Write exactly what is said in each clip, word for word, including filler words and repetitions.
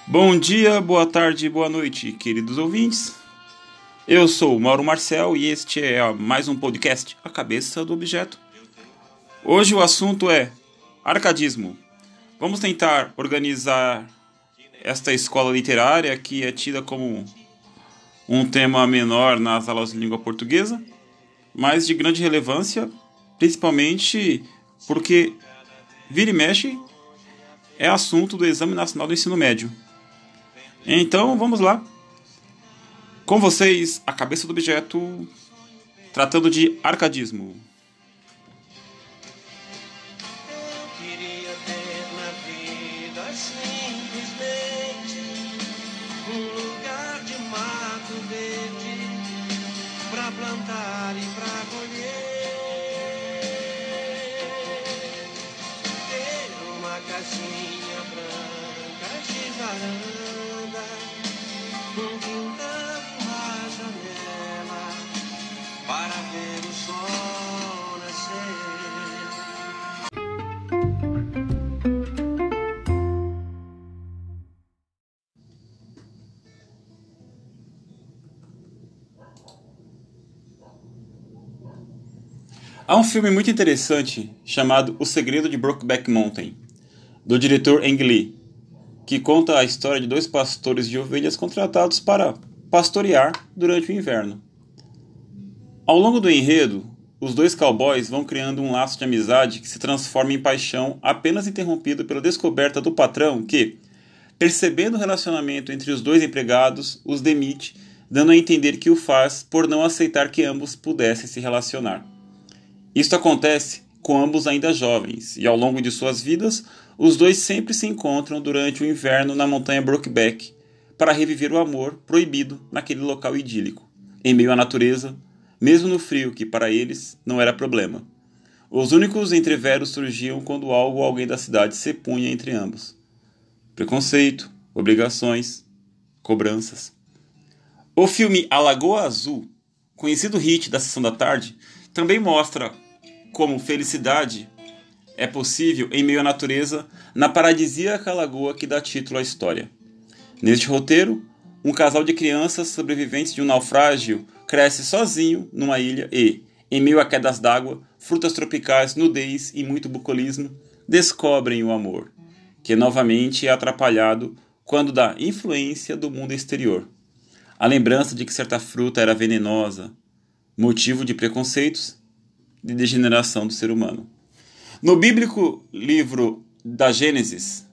Bom dia, boa tarde, boa noite, queridos ouvintes. Eu sou o Mauro Marcel e este é mais um podcast, A Cabeça do Objeto. Hoje o assunto é arcadismo. Vamos tentar organizar esta escola literária que é tida como um tema menor nas aulas de língua portuguesa, mas de grande relevância, principalmente porque vira e mexe é assunto do Exame Nacional do Ensino Médio. Então, vamos lá. Com vocês, A Cabeça do Objeto, tratando de arcadismo. Eu queria ter na vida simplesmente um lugar de mato verde pra plantar e pra colher. Ter uma casinha branca de varanda, um quintal, uma janela para ver o sol nascer. Há um filme muito interessante chamado O Segredo de Brokeback Mountain, do diretor Ang Lee, que conta a história de dois pastores de ovelhas contratados para pastorear durante o inverno. Ao longo do enredo, os dois cowboys vão criando um laço de amizade que se transforma em paixão, apenas interrompido pela descoberta do patrão que, percebendo o relacionamento entre os dois empregados, os demite, dando a entender que o faz por não aceitar que ambos pudessem se relacionar. Isto acontece com ambos ainda jovens, e ao longo de suas vidas, os dois sempre se encontram durante o inverno na montanha Brokeback para reviver o amor proibido naquele local idílico, em meio à natureza, mesmo no frio que para eles não era problema. Os únicos entreveros surgiam quando algo ou alguém da cidade se punha entre ambos. Preconceito, obrigações, cobranças. O filme A Lagoa Azul, conhecido hit da Sessão da Tarde, também mostra como felicidade é possível em meio à natureza na paradisíaca lagoa que dá título à história. Neste roteiro, um casal de crianças sobreviventes de um naufrágio cresce sozinho numa ilha e, em meio a quedas d'água, frutas tropicais, nudez e muito bucolismo, descobrem o amor, que novamente é atrapalhado quando da influência do mundo exterior. A lembrança de que certa fruta era venenosa, motivo de preconceitos e degeneração do ser humano. No bíblico livro da Gênesis,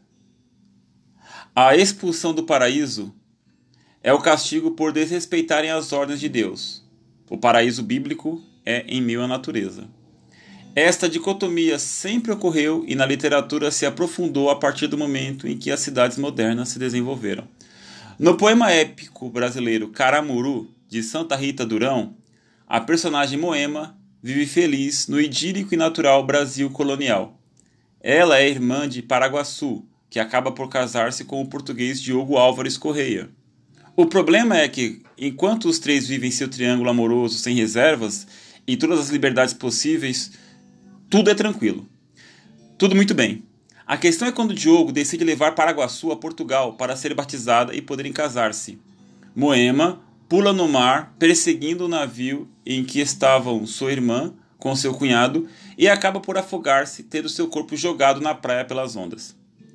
a expulsão do paraíso é o castigo por desrespeitarem as ordens de Deus. O paraíso bíblico é em meio à natureza. Esta dicotomia sempre ocorreu e na literatura se aprofundou a partir do momento em que as cidades modernas se desenvolveram. No poema épico brasileiro Caramuru, de Santa Rita Durão, a personagem Moema vive feliz no idílico e natural Brasil colonial. Ela é irmã de Paraguaçu, que acaba por casar-se com o português Diogo Álvares Correia. O problema é que, enquanto os três vivem seu triângulo amoroso sem reservas e todas as liberdades possíveis, tudo é tranquilo. Tudo muito bem. A questão é quando Diogo decide levar Paraguaçu a Portugal para ser batizada e poderem casar-se. Moema pula no mar, perseguindo o navio em que estavam sua irmã com seu cunhado e acaba por afogar-se, tendo seu corpo jogado na praia pelas ondas.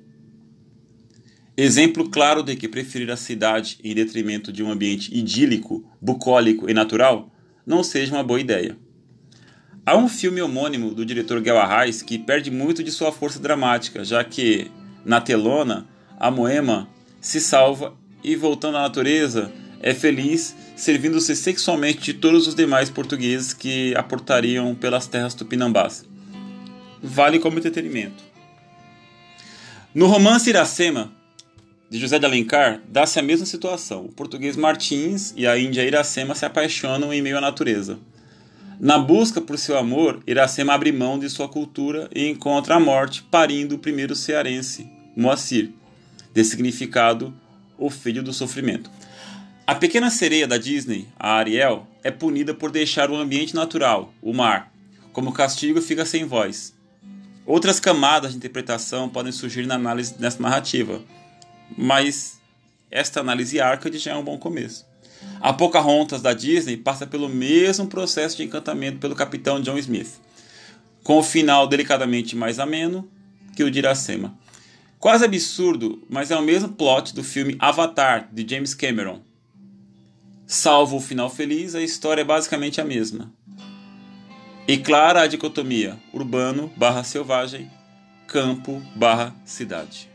Exemplo claro de que preferir a cidade em detrimento de um ambiente idílico, bucólico e natural não seja uma boa ideia. Há um filme homônimo do diretor Guel Arraes que perde muito de sua força dramática, já que, na telona, a Moema se salva e, voltando à natureza, é feliz, servindo-se sexualmente de todos os demais portugueses que aportariam pelas terras tupinambás. Vale como entretenimento. No romance Iracema, de José de Alencar, dá-se a mesma situação. O português Martins e a índia Iracema se apaixonam em meio à natureza. Na busca por seu amor, Iracema abre mão de sua cultura e encontra a morte parindo o primeiro cearense, Moacir, de significado o filho do sofrimento. A pequena sereia da Disney, a Ariel, é punida por deixar o ambiente natural, o mar. Como castigo, fica sem voz. Outras camadas de interpretação podem surgir na análise dessa narrativa, mas esta análise Arcade já é um bom começo. A Pocahontas da Disney passa pelo mesmo processo de encantamento pelo capitão John Smith, com o final delicadamente mais ameno que o de Iracema. Quase absurdo, mas é o mesmo plot do filme Avatar, de James Cameron. Salvo o final feliz, a história é basicamente a mesma. E clara a dicotomia urbano barra selvagem, campo barra cidade.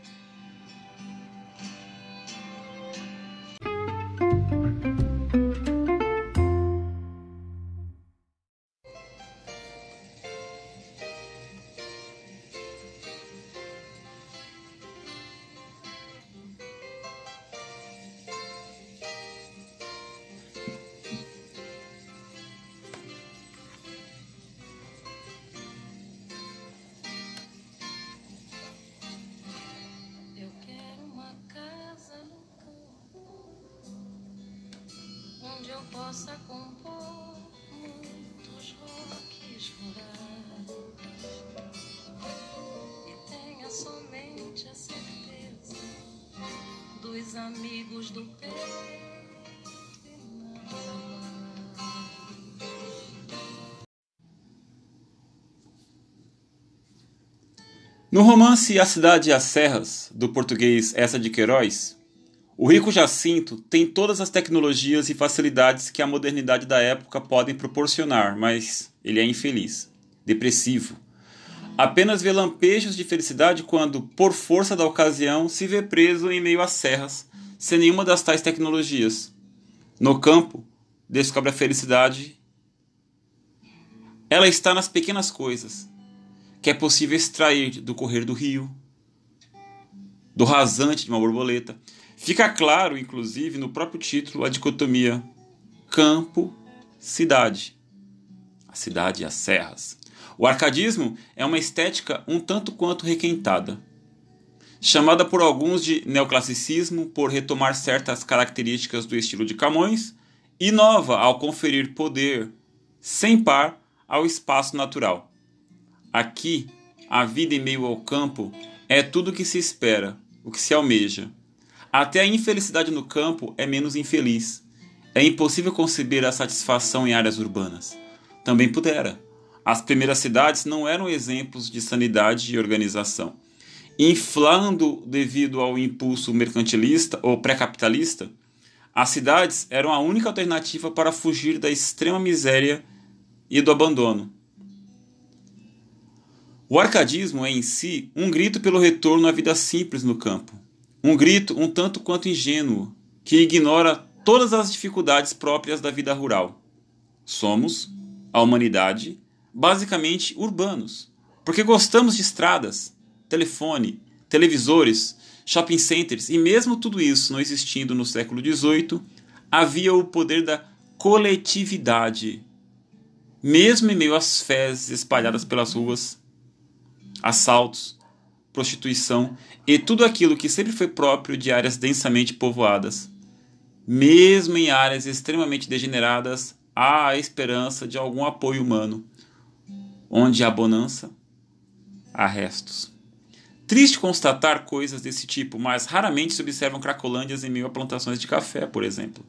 Eu possa compor muitos rocks rurais e tenha somente a certeza dos amigos do peito e nada mais. No romance A Cidade e as Serras, do português Eça de Queiroz, o rico Jacinto tem todas as tecnologias e facilidades que a modernidade da época podem proporcionar, mas ele é infeliz, depressivo. Apenas vê lampejos de felicidade quando, por força da ocasião, se vê preso em meio às serras, sem nenhuma das tais tecnologias. No campo, descobre a felicidade. Ela está nas pequenas coisas, que é possível extrair do correr do rio, do rasante de uma borboleta. Fica claro, inclusive, no próprio título, a dicotomia campo-cidade. A cidade e as serras. O arcadismo é uma estética um tanto quanto requentada, chamada por alguns de neoclassicismo por retomar certas características do estilo de Camões, e nova ao conferir poder sem par ao espaço natural. Aqui, a vida em meio ao campo é tudo o que se espera, o que se almeja. Até a infelicidade no campo é menos infeliz. É impossível conceber a satisfação em áreas urbanas. Também pudera. As primeiras cidades não eram exemplos de sanidade e organização. Inflando devido ao impulso mercantilista ou pré-capitalista, as cidades eram a única alternativa para fugir da extrema miséria e do abandono. O arcadismo é em si um grito pelo retorno à vida simples no campo. Um grito um tanto quanto ingênuo, que ignora todas as dificuldades próprias da vida rural. Somos, a humanidade, basicamente urbanos, porque gostamos de estradas, telefone, televisores, shopping centers, e mesmo tudo isso não existindo no século dezoito, havia o poder da coletividade, mesmo em meio às fezes espalhadas pelas ruas, assaltos, prostituição e tudo aquilo que sempre foi próprio de áreas densamente povoadas. Mesmo em áreas extremamente degeneradas, há a esperança de algum apoio humano. Onde há bonança, há restos. Triste constatar coisas desse tipo, mas raramente se observam cracolândias em meio a plantações de café, por exemplo.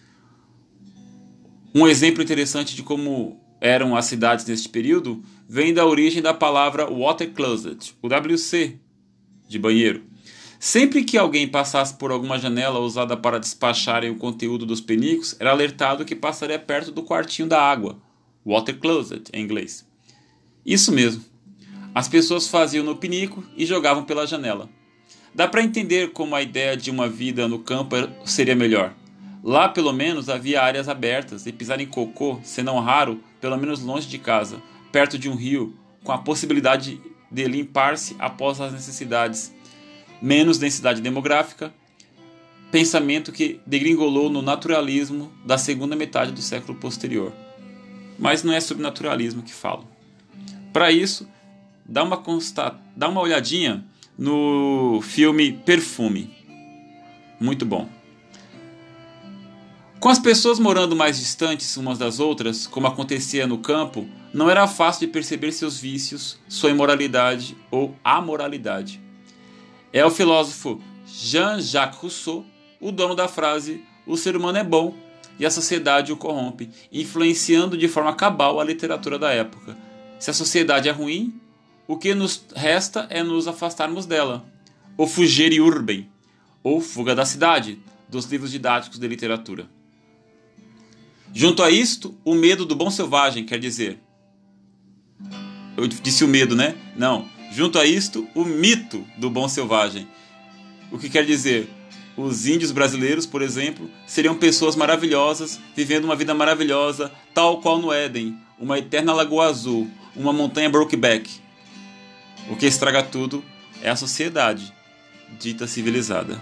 Um exemplo interessante de como eram as cidades neste período vem da origem da palavra water closet, o W C, de banheiro. Sempre que alguém passasse por alguma janela usada para despacharem o conteúdo dos penicos, era alertado que passaria perto do quartinho da água, water closet em inglês. Isso mesmo. As pessoas faziam no pinico e jogavam pela janela. Dá para entender como a ideia de uma vida no campo seria melhor. Lá, pelo menos, havia áreas abertas e pisar em cocô, se não raro, pelo menos longe de casa, perto de um rio, com a possibilidade de limpar-se após as necessidades. Menos densidade demográfica, pensamento que degringolou no naturalismo da segunda metade do século posterior. Mas não é sobre naturalismo que falo. Para isso, dá uma, consta... dá uma olhadinha no filme Perfume. Muito bom. Com as pessoas morando mais distantes umas das outras, como acontecia no campo, não era fácil de perceber seus vícios, sua imoralidade ou amoralidade. É o filósofo Jean-Jacques Rousseau o dono da frase "o ser humano é bom e a sociedade o corrompe", influenciando de forma cabal a literatura da época. Se a sociedade é ruim, o que nos resta é nos afastarmos dela. O fugere urbem, ou Fuga da Cidade, dos livros didáticos de literatura. Junto a isto, o medo do bom selvagem, quer dizer... Eu disse o medo, né? Não. Junto a isto, o mito do bom selvagem. O que quer dizer? Os índios brasileiros, por exemplo, seriam pessoas maravilhosas, vivendo uma vida maravilhosa, tal qual no Éden, uma eterna lagoa azul, uma montanha Brokeback. O que estraga tudo é a sociedade, dita civilizada.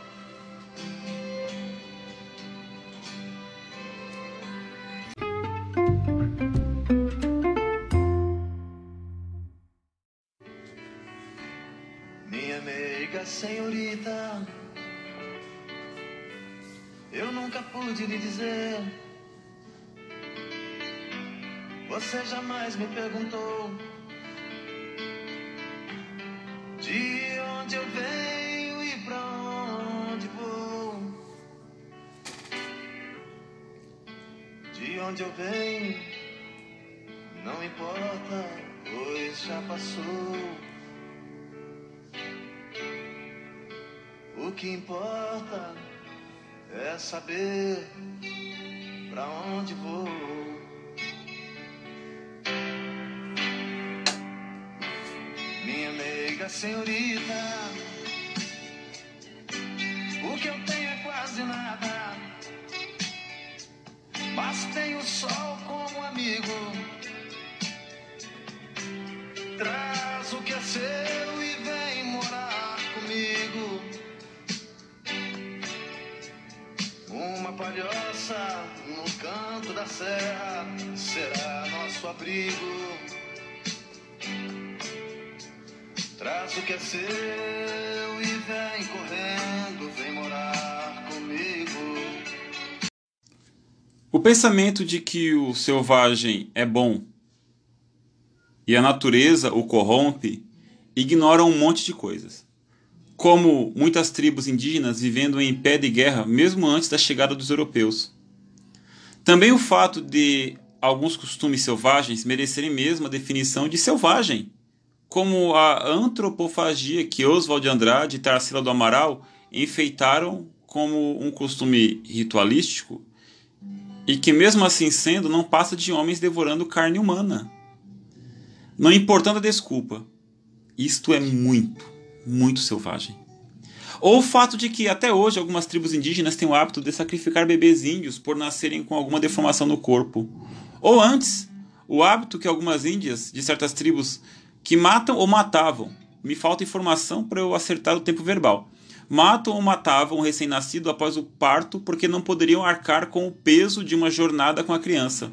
Minha meiga senhorita, eu nunca pude lhe dizer. Você jamais me perguntou de onde eu venho e pra onde vou. De onde eu venho não importa, pois já passou. O que importa é saber pra onde vou. Minha meiga senhorita, o que eu tenho é quase nada, mas tenho o sol como amigo. Traz o que é seu e vem morar comigo. Uma palhoça no canto da serra será nosso abrigo. Traz o que é seu e vem correndo, vem morar comigo. O pensamento de que o selvagem é bom e a natureza o corrompe ignora um monte de coisas. Como muitas tribos indígenas vivendo em pé de guerra mesmo antes da chegada dos europeus. Também o fato de alguns costumes selvagens merecerem mesmo a definição de selvagem, como a antropofagia que Oswald de Andrade e Tarsila do Amaral enfeitaram como um costume ritualístico e que mesmo assim sendo não passa de homens devorando carne humana. Não importando a desculpa, isto é muito, muito selvagem. Ou o fato de que até hoje algumas tribos indígenas têm o hábito de sacrificar bebês índios por nascerem com alguma deformação no corpo. Ou antes, o hábito que algumas índias de certas tribos que matam ou matavam, me falta informação para eu acertar o tempo verbal, matam ou matavam um recém-nascido após o parto porque não poderiam arcar com o peso de uma jornada com a criança.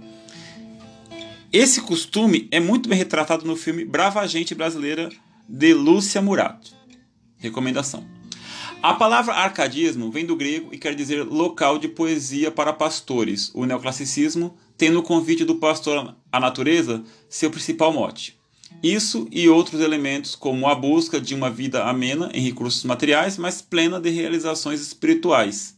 Esse costume é muito bem retratado no filme Brava Gente Brasileira, de Lúcia Murat. Recomendação. A palavra arcadismo vem do grego e quer dizer local de poesia para pastores. O neoclassicismo tem no convite do pastor à natureza seu principal mote. Isso e outros elementos como a busca de uma vida amena em recursos materiais, mas plena de realizações espirituais.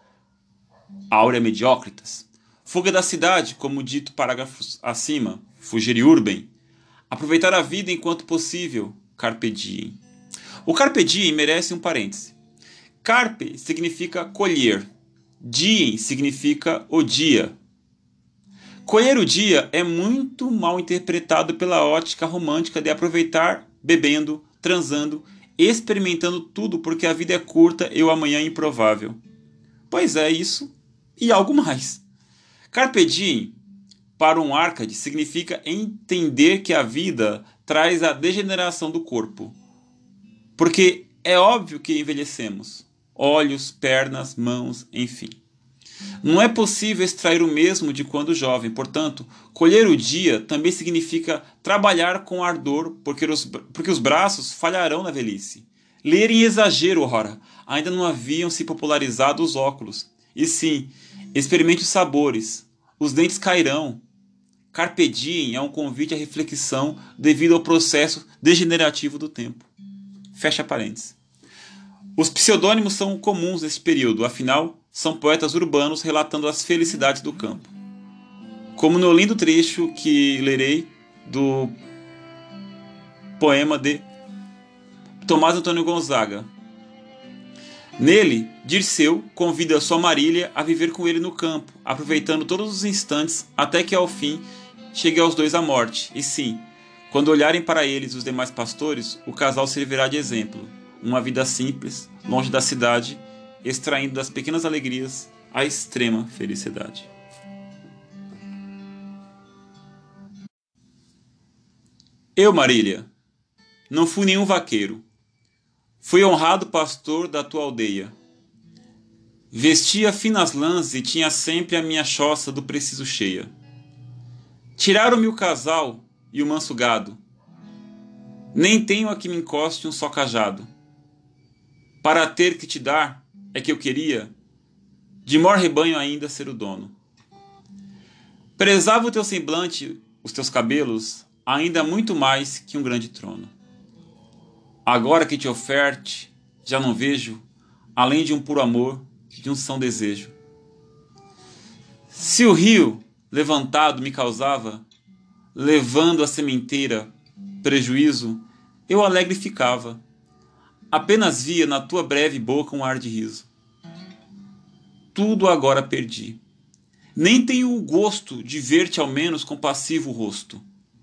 Aurea mediocritas. Fuga da cidade, como dito parágrafos acima, fugere urbem. Aproveitar a vida enquanto possível, carpe diem. O carpe diem merece um parêntese. Carpe significa colher, diem significa o dia. Colher o dia é muito mal interpretado pela ótica romântica de aproveitar bebendo, transando, experimentando tudo porque a vida é curta e o amanhã é improvável. Pois é isso e algo mais. Carpe diem, para um Arcade, significa entender que a vida traz a degeneração do corpo. Porque é óbvio que envelhecemos. Olhos, pernas, mãos, enfim. Não é possível extrair o mesmo de quando jovem, portanto, colher o dia também significa trabalhar com ardor, porque os, porque os braços falharão na velhice. Ler em exagero, ora, ainda não haviam se popularizado os óculos. E sim, experimente os sabores, os dentes cairão. Carpe diem é um convite à reflexão devido ao processo degenerativo do tempo. Fecha parênteses. Os pseudônimos são comuns neste período, afinal, são poetas urbanos relatando as felicidades do campo. Como no lindo trecho que lerei do poema de Tomás Antônio Gonzaga. Nele, Dirceu convida sua Marília a viver com ele no campo, aproveitando todos os instantes até que ao fim chegue aos dois a morte. E sim, quando olharem para eles os demais pastores, o casal servirá de exemplo. Uma vida simples, longe da cidade, extraindo das pequenas alegrias a extrema felicidade. Eu, Marília, não fui nenhum vaqueiro. Fui honrado pastor da tua aldeia. Vestia finas lãs e tinha sempre a minha choça do preciso cheia. Tiraram-me o casal e o manso gado. Nem tenho a que me encoste um só cajado. Para ter que te dar é que eu queria, de mor rebanho ainda ser o dono. Prezava o teu semblante, os teus cabelos, ainda muito mais que um grande trono. Agora que te oferte, já não vejo, além de um puro amor, de um são desejo. Se o rio levantado me causava, levando a sementeira prejuízo, eu alegre ficava. Apenas via na tua breve boca um ar de riso. Tudo agora perdi. Nem tenho o gosto de ver-te ao menos compassivo rosto.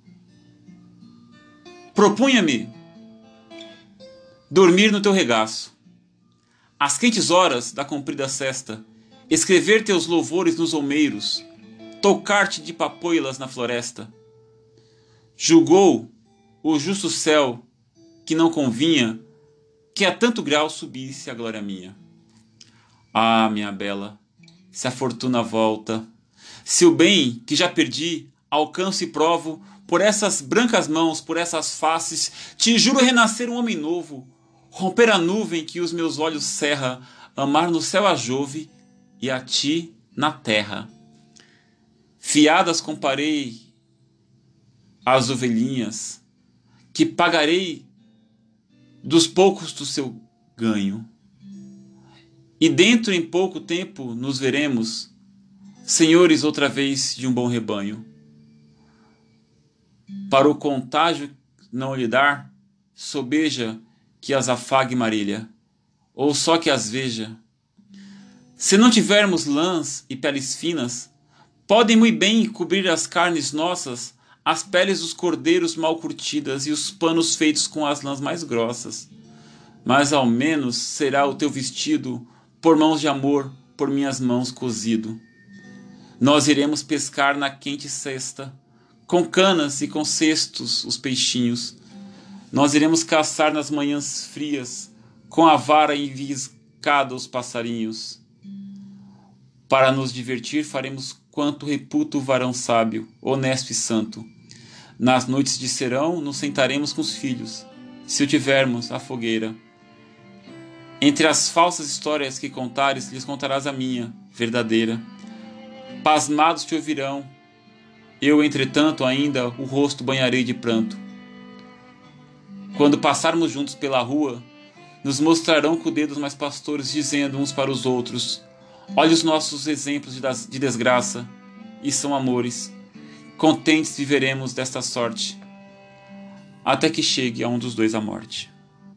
Propunha-me dormir no teu regaço, às quentes horas da comprida sesta, escrever teus louvores nos olmeiros, tocar-te de papoilas na floresta. Julgou o justo céu que não convinha que a tanto grau subisse a glória minha. Ah, minha bela, se a fortuna volta, se o bem que já perdi alcanço e provo, por essas brancas mãos, por essas faces, te juro renascer um homem novo, romper a nuvem que os meus olhos cerra, amar no céu a Jove e a ti na terra. Fiadas comparei as ovelhinhas, que pagarei dos poucos do seu ganho. E dentro em pouco tempo nos veremos, senhores outra vez de um bom rebanho. Para o contágio não lhe dar, sobeja que as afague Marília, ou só que as veja. Se não tivermos lãs e peles finas, podem muito bem cobrir as carnes nossas as peles dos cordeiros mal curtidas e os panos feitos com as lãs mais grossas. Mas ao menos será o teu vestido, por mãos de amor, por minhas mãos cozido. Nós iremos pescar na quente cesta, com canas e com cestos os peixinhos. Nós iremos caçar nas manhãs frias, com a vara enviscada os passarinhos. Para nos divertir faremos quanto reputa o varão sábio, honesto e santo. Nas noites de serão nos sentaremos com os filhos, se o tivermos, à fogueira. Entre as falsas histórias que contares, lhes contarás a minha, verdadeira. Pasmados te ouvirão, eu, entretanto, ainda o rosto banharei de pranto. Quando passarmos juntos pela rua, nos mostrarão com dedos mais pastores, dizendo uns para os outros: olha os nossos exemplos de desgraça, e são amores. Contentes viveremos desta sorte, até que chegue a um dos dois a morte.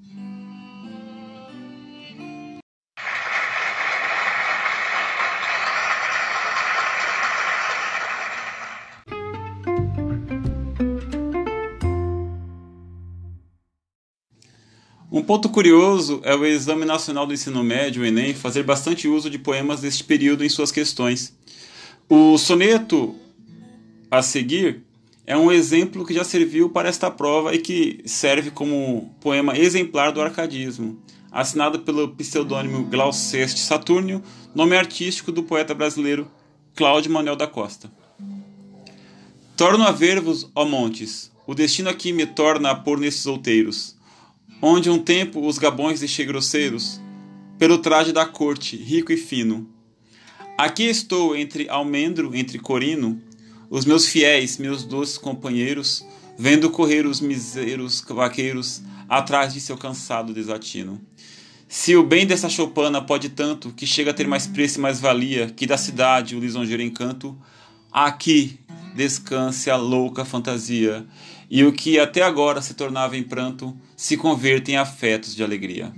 Um ponto curioso é o Exame Nacional do Ensino Médio, o Enem, fazer bastante uso de poemas deste período em suas questões. O soneto a seguir é um exemplo que já serviu para esta prova e que serve como poema exemplar do arcadismo, assinado pelo pseudônimo Glauceste Saturnio, nome artístico do poeta brasileiro Cláudio Manuel da Costa. Torno a ver-vos, ó montes, o destino aqui me torna a pôr nestes outeiros, onde um tempo os gabões deixei grosseiros, pelo traje da corte, rico e fino. Aqui estou entre almendro, entre corino, os meus fiéis, meus doces companheiros, vendo correr os míseros vaqueiros atrás de seu cansado desatino. Se o bem dessa choupana pode tanto, que chega a ter mais preço e mais valia, que da cidade o lisonjeiro encanto, aqui descanse a louca fantasia, e o que até agora se tornava em pranto, se converte em afetos de alegria.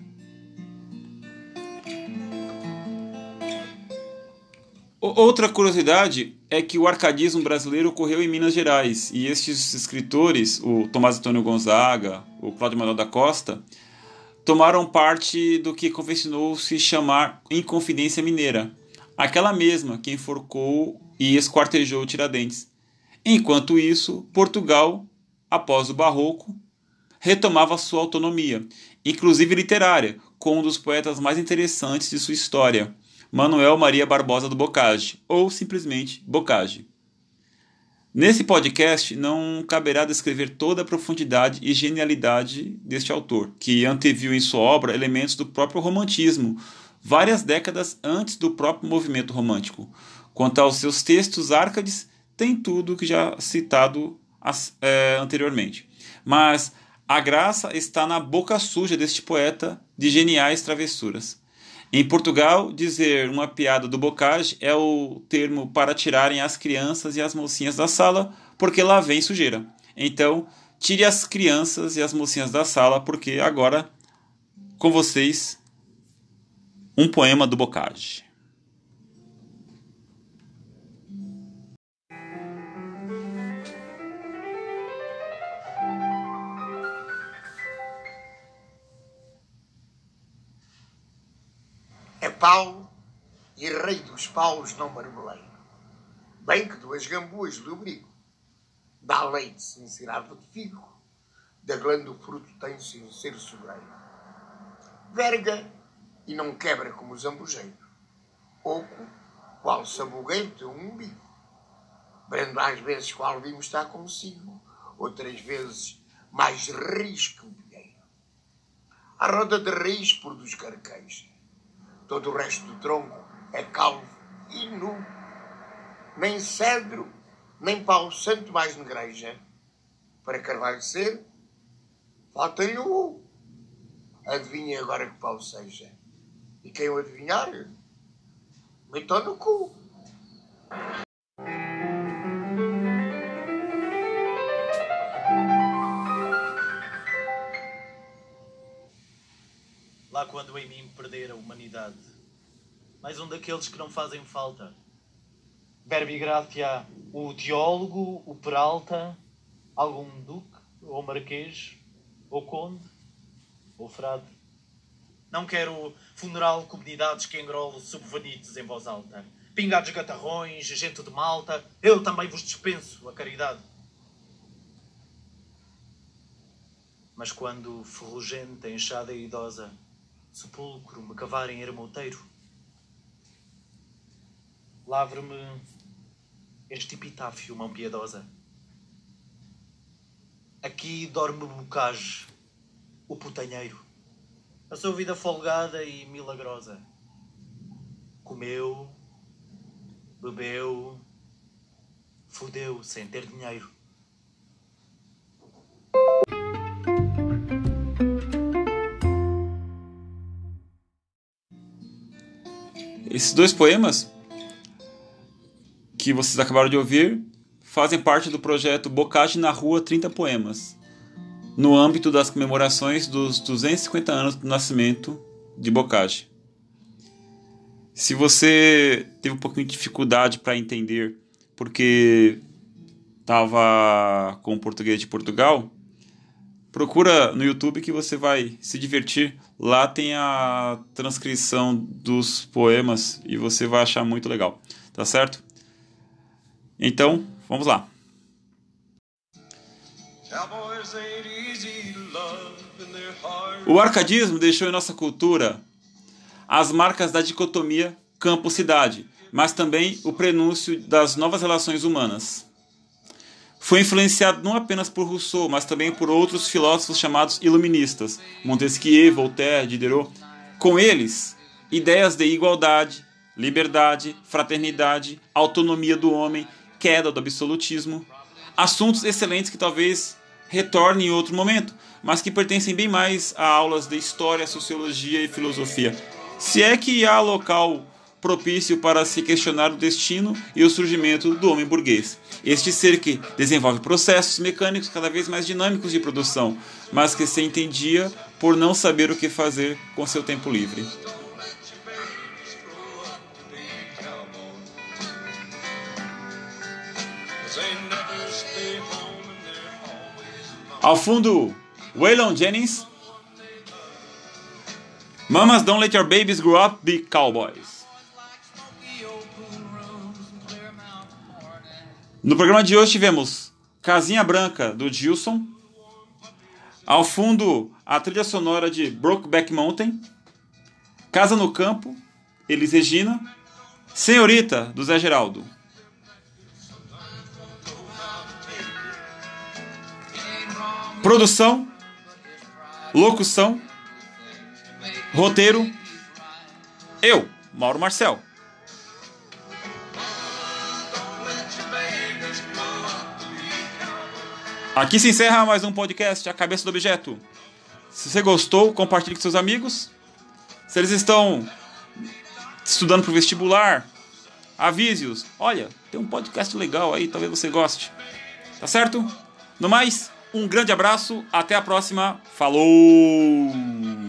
Outra curiosidade é que o arcadismo brasileiro ocorreu em Minas Gerais, e estes escritores, o Tomás Antônio Gonzaga, o Cláudio Manuel da Costa, tomaram parte do que convencionou-se chamar Inconfidência Mineira, aquela mesma que enforcou e esquartejou Tiradentes. Enquanto isso, Portugal, após o Barroco, retomava sua autonomia, inclusive literária, com um dos poetas mais interessantes de sua história, Manuel Maria Barbosa do Boccagi, ou simplesmente Boccagi. Nesse podcast não caberá descrever toda a profundidade e genialidade deste autor, que anteviu em sua obra elementos do próprio romantismo, várias décadas antes do próprio movimento romântico. Quanto aos seus textos, Árcades tem tudo que já citado é, anteriormente. Mas a graça está na boca suja deste poeta de geniais travessuras. Em Portugal, dizer uma piada do Boccagi é o termo para tirarem as crianças e as mocinhas da sala, porque lá vem sujeira. Então, tire as crianças e as mocinhas da sala, porque agora, com vocês, um poema do Boccagi. É Paulo e rei dos paus não marmelei. Bem que duas gamboas lubrico. Dá leite sem ser árvore de figo. Da glândula o fruto tem sem ser sobreiro. Verga e não quebra como o zambujeiro. Oco, qual sabugueiro tem um umbigo. Brando às vezes qual vinho está consigo. Outras vezes mais riz que um pinheiro. A roda de raiz por dos carqueiros. Todo o resto do tronco é calvo e nu. Nem cedro, nem pau santo mais negreja. Para carvalho ser, falta-lhe o u. Adivinha agora que pau seja. E quem o adivinhar, metam no cu. Lá quando em mim perder a humanidade, mais um daqueles que não fazem falta. Verbi gratia, o teólogo, o Peralta, algum duque, ou marquês, ou conde, ou frade. Não quero funeral comunidades que engrolo subvenites em voz alta. Pingados gatarrões, gente de malta, eu também vos dispenso a caridade. Mas quando ferrugente, enxada e idosa, sepulcro me cavarem ermoteiro, lavre-me este epitáfio, mão piedosa. Aqui dorme Boccagi, o putanheiro, a sua vida folgada e milagrosa. Comeu, bebeu, fudeu sem ter dinheiro. Esses dois poemas que vocês acabaram de ouvir fazem parte do projeto Boccagi na Rua trinta Poemas, no âmbito das comemorações dos duzentos e cinquenta anos do nascimento de Boccagi. Se você teve um pouquinho de dificuldade para entender porque estava com o português de Portugal, procura no YouTube que você vai se divertir. Lá tem a transcrição dos poemas e você vai achar muito legal, tá certo? Então, vamos lá. O arcadismo deixou em nossa cultura as marcas da dicotomia campo-cidade, mas também o prenúncio das novas relações humanas. Foi influenciado não apenas por Rousseau, mas também por outros filósofos chamados iluministas, Montesquieu, Voltaire, Diderot. Com eles, ideias de igualdade, liberdade, fraternidade, autonomia do homem, queda do absolutismo, assuntos excelentes que talvez retorne em outro momento, mas que pertencem bem mais a aulas de história, sociologia e filosofia. Se é que há local propício para se questionar o destino e o surgimento do homem burguês. Este ser que desenvolve processos mecânicos cada vez mais dinâmicos de produção, mas que se entendia por não saber o que fazer com seu tempo livre. Ao fundo, Waylon Jennings, Mamas Don't Let Your Babies Grow Up Be Cowboys. No programa de hoje tivemos Casinha Branca, do Gilson. Ao fundo, a trilha sonora de Brokeback Mountain. Casa no Campo, Elis Regina. Senhorita, do Zé Geraldo. Produção, locução, roteiro, eu, Mauro Marcel. Aqui se encerra mais um podcast, A Cabeça do Objeto. Se você gostou, compartilhe com seus amigos. Se eles estão estudando para o vestibular, avise-os. Olha, tem um podcast legal aí, talvez você goste. Tá certo? No mais, um grande abraço, até a próxima. Falou!